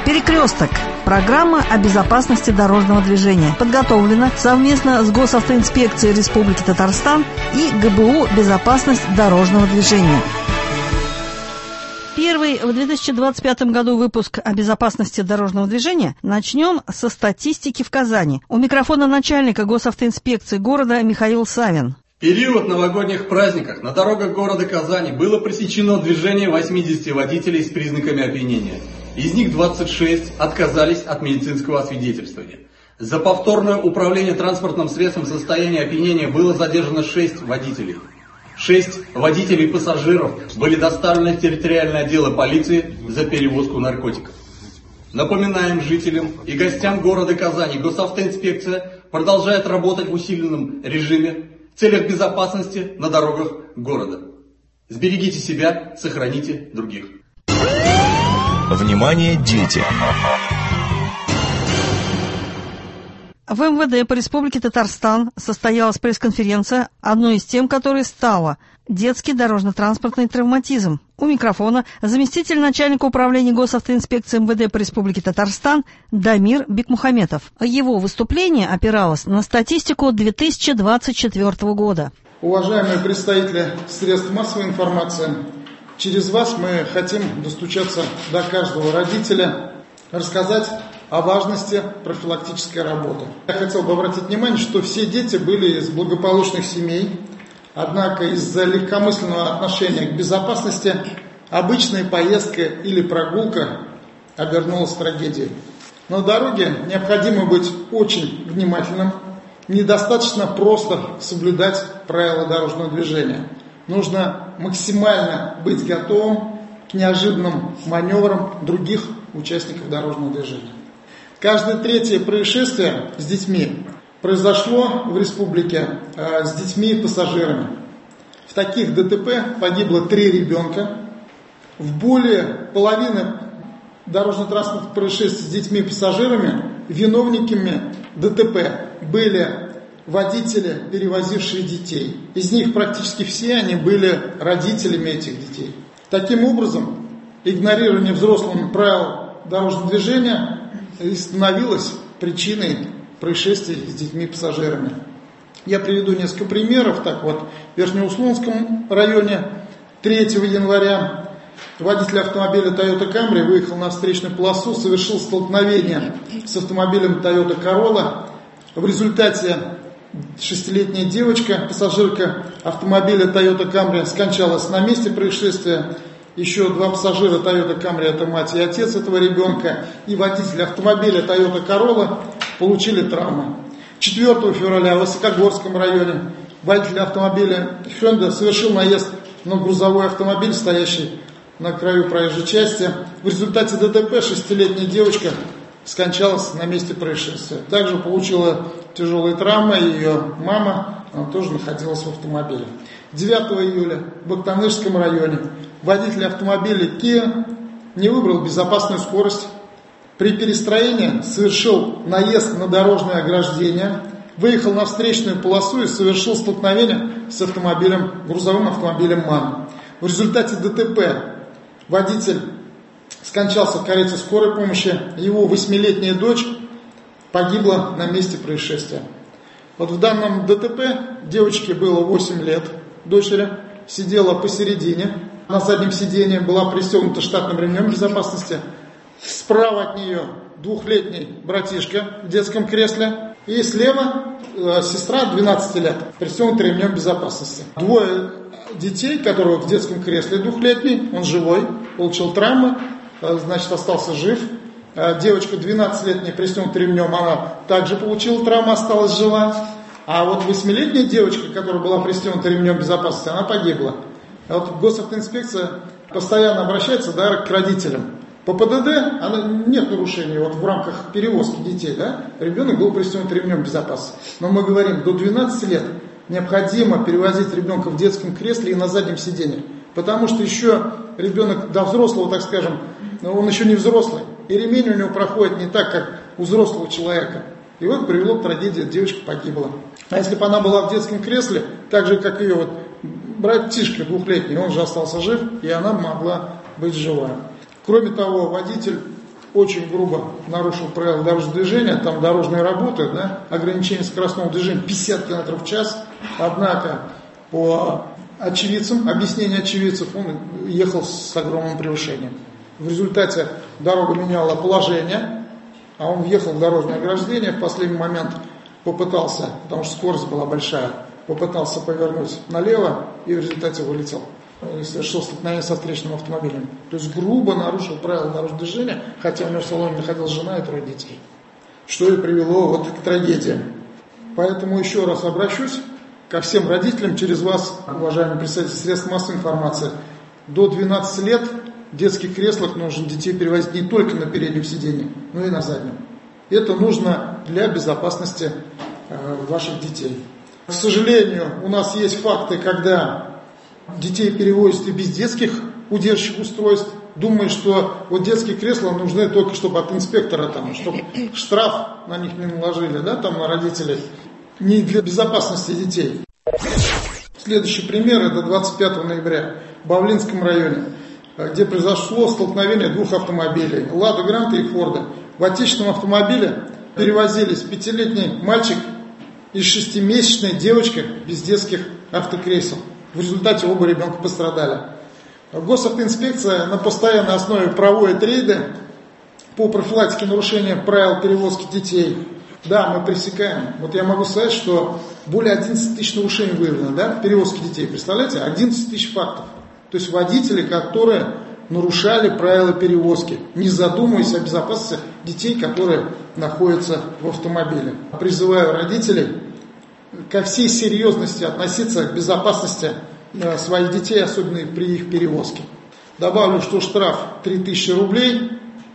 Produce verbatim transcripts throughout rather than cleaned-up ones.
«Перекресток» – программа о безопасности дорожного движения. Подготовлена совместно с Госавтоинспекцией Республики Татарстан и ГБУ «Безопасность дорожного движения». Первый в две тысячи двадцать пятом году выпуск о безопасности дорожного движения начнем со статистики в Казани. У микрофона начальника Госавтоинспекции города Михаил Савин. В период новогодних праздников на дорогах города Казани было пресечено движение восьмидесяти водителей с признаками опьянения. Из них двадцать шесть отказались от медицинского освидетельствования. За повторное управление транспортным средством в состоянии опьянения было задержано шесть водителей. Шесть водителей и пассажиров были доставлены в территориальное отдел полиции за перевозку наркотиков. Напоминаем жителям и гостям города Казани, Госавтоинспекция продолжает работать в усиленном режиме в целях безопасности на дорогах города. Сберегите себя, сохраните других. Внимание, дети! В эм вэ дэ по Республике Татарстан состоялась пресс-конференция, одной из тем которой стала детский дорожно-транспортный травматизм. У микрофона заместитель начальника управления Госавтоинспекции эм вэ дэ по Республике Татарстан Дамир Бекмухаметов. Его выступление опиралось на статистику две тысячи двадцать четвёртого года. Уважаемые представители средств массовой информации, через вас мы хотим достучаться до каждого родителя, рассказать о важности профилактической работы. Я хотел бы обратить внимание, что все дети были из благополучных семей, однако из-за легкомысленного отношения к безопасности обычная поездка или прогулка обернулась трагедией. На дороге необходимо быть очень внимательным, недостаточно просто соблюдать правила дорожного движения. Нужно максимально быть готовым к неожиданным маневрам других участников дорожного движения. Каждое третье происшествие с детьми произошло в республике э, с детьми и пассажирами. В таких ДТП погибло три ребенка. В более половины дорожно-транспортных происшествий с детьми и пассажирами виновниками ДТП были водители, перевозившие детей. Из них практически все они были родителями этих детей. Таким образом, игнорирование взрослыми правил дорожного движения и становилось причиной происшествий с детьми и пассажирами. Я приведу несколько примеров. Так вот, в Верхнеуслонском районе третьего января водитель автомобиля Toyota Camry выехал на встречную полосу, совершил столкновение с автомобилем Toyota Corolla. В результате шестилетняя девочка, пассажирка автомобиля Toyota Camry, скончалась на месте происшествия. Еще два пассажира Toyota Camry, это мать и отец этого ребенка, и водитель автомобиля Toyota Corolla получили травмы. четвёртого февраля в Высокогорском районе водитель автомобиля Hyundai совершил наезд на грузовой автомобиль, стоящий на краю проезжей части. В результате ДТП шестилетняя девочка скончалась на месте происшествия. Также получила тяжелые травмы ее мама, она тоже находилась в автомобиле. девятого июля в Бактанышском районе водитель автомобиля Kia не выбрал безопасную скорость. При перестроении совершил наезд на дорожное ограждение, выехал на встречную полосу и совершил столкновение с автомобилем, грузовым автомобилем МАН. В результате ДТП водитель скончался в карете скорой помощи, его восьмилетняя дочь погибла на месте происшествия. Вот в данном ДТП девочке было восемь лет, дочери, сидела посередине, на заднем сиденье была пристегнута штатным ремнем безопасности. Справа от нее двухлетний братишка в детском кресле. И слева э, сестра двенадцати лет, пристегнута ремнем безопасности. Двое детей, которые в детском кресле, двухлетний, он живой, получил травмы, э, значит остался жив. Э, девочка двенадцатилетняя, пристегнута ремнем, она также получила травму, осталась жива. А вот восьмилетняя девочка, которая была пристегнута ремнем безопасности, она погибла. А вот Госавтоинспекция постоянно обращается, да, к родителям. По ПДД она, нет нарушений вот в рамках перевозки детей. Да? Ребенок был пристегнут ремнем безопасности. Но мы говорим, до двенадцати лет необходимо перевозить ребенка в детском кресле и на заднем сиденье. Потому что еще ребенок до взрослого, так скажем, он еще не взрослый. И ремень у него проходит не так, как у взрослого человека. И вот привело к трагедии, девочка погибла. А если бы она была в детском кресле, так же, как ее вот братишка двухлетний, он же остался жив, и она могла быть жива. Кроме того, водитель очень грубо нарушил правила дорожного движения, там дорожные работы, да, ограничение скоростного движения пятьдесят километров в час, однако по очевидцам, объяснению очевидцев, он ехал с огромным превышением. В результате дорога меняла положение, а он въехал в дорожное ограждение, в последний момент попытался, потому что скорость была большая, попытался повернуть налево и в результате вылетел. И совершил столкновение со встречным автомобилем. То есть грубо нарушил правила дорожного движения, хотя у него в салоне находилась жена и трое детей. Что и привело вот к трагедии. Поэтому еще раз обращусь ко всем родителям через вас, уважаемые представители средств массовой информации. До двенадцати лет в детских креслах нужно детей перевозить не только на переднем сиденье, но и на заднем. Это нужно для безопасности э, ваших детей. К сожалению, у нас есть факты, когда детей перевозят и без детских удерживающих устройств, думая, что вот детские кресла нужны только чтобы от инспектора, там, чтобы штраф на них не наложили, да, там, на родителей, не для безопасности детей. Следующий пример, это двадцать пятого ноября в Бавлинском районе, где произошло столкновение двух автомобилей, Лада Гранта и Форда. В отечественном автомобиле перевозились пятилетний мальчик и шестимесячная девочка без детских автокресел. В результате оба ребенка пострадали. Госавтоинспекция на постоянной основе проводит рейды по профилактике нарушения правил перевозки детей. Да, мы пресекаем. Вот я могу сказать, что более одиннадцати тысяч нарушений выявлено, да, в перевозке детей. Представляете, одиннадцать тысяч фактов. То есть водители, которые нарушали правила перевозки, не задумываясь о безопасности детей, которые находятся в автомобиле. Призываю родителей ко всей серьезности относиться к безопасности своих детей, особенно при их перевозке. Добавлю, что штраф три тысячи рублей,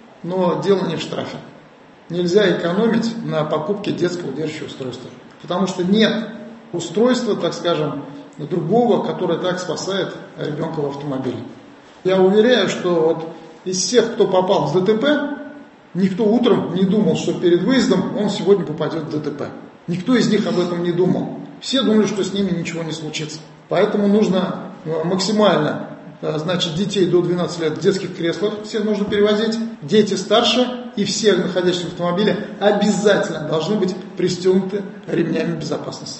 но дело не в штрафе. Нельзя экономить на покупке детского удерживающего устройства, потому что нет устройства, так скажем, другого, которое так спасает ребенка в автомобиле. Я уверяю, что вот из всех, кто попал в ДТП, никто утром не думал, что перед выездом он сегодня попадет в ДТП. Никто из них об этом не думал. Все думали, что с ними ничего не случится. Поэтому нужно максимально, значит, детей до двенадцати лет в детских креслах все нужно перевозить. Дети старше и все, находящиеся в автомобиле, обязательно должны быть пристегнуты ремнями безопасности.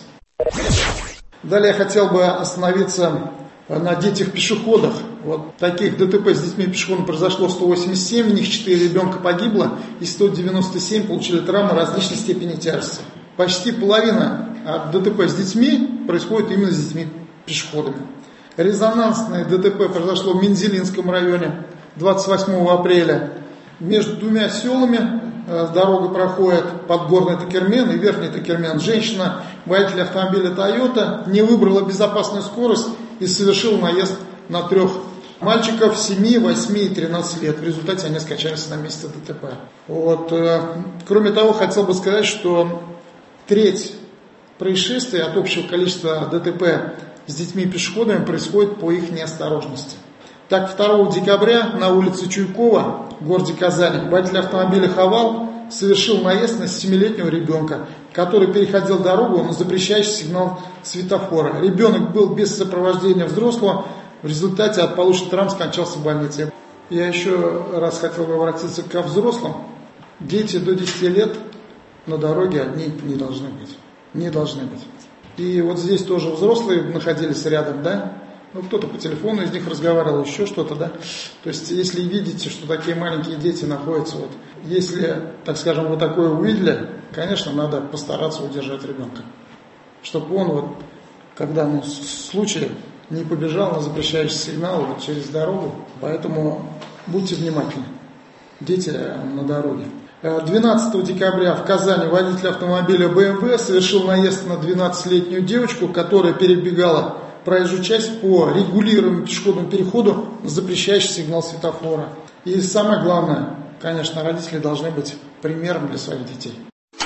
Далее я хотел бы остановиться на детях-пешеходах. Вот таких ДТП с детьми-пешеходами произошло сто восемьдесят семь, в них четыре ребенка погибло и сто девяносто семь получили травмы различной степени тяжести. Почти половина от ДТП с детьми происходит именно с детьми-пешеходами. Резонансное ДТП произошло в Мензелинском районе двадцать восьмого апреля. Между двумя селами дорога проходит Подгорный Токермен и Верхний Токермен. Женщина, водитель автомобиля Toyota, не выбрала безопасную скорость и совершила наезд на трех мальчиков семи, восьми и тринадцати лет. В результате они скончались на месте ДТП. Вот. Кроме того, хотел бы сказать, что треть происшествий от общего количества ДТП с детьми и пешеходами происходит по их неосторожности. Так, второго декабря на улице Чуйкова в городе Казани водитель автомобиля «Хавал» совершил наезд на семилетнего ребенка, который переходил дорогу на запрещающий сигнал светофора. Ребенок был без сопровождения взрослого, в результате от полученных травм скончался в больнице. Я еще раз хотел бы обратиться ко взрослым. Дети до десяти лет на дороге одни не должны быть. Не должны быть. И вот здесь тоже взрослые находились рядом, да? Ну, кто-то по телефону из них разговаривал, еще что-то, да? То есть, если видите, что такие маленькие дети находятся, вот, если, так скажем, вы такое увидели, конечно, надо постараться удержать ребенка. Чтобы он, вот, когда, ну, случай, не побежал на запрещающий сигнал вот, через дорогу. Поэтому будьте внимательны. Дети на дороге. двенадцатого декабря в Казани водитель автомобиля бэ эм вэ совершил наезд на двенадцатилетнюю девочку, которая перебегала проезжую часть по регулируемому пешеходному переходу на запрещающий сигнал светофора. И самое главное, конечно, родители должны быть примером для своих детей.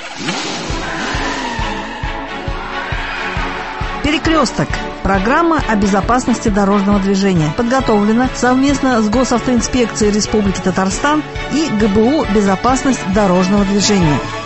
«Перекресток» – программа о безопасности дорожного движения. Подготовлена совместно с Госавтоинспекцией Республики Татарстан и гэ бэ у «Безопасность дорожного движения».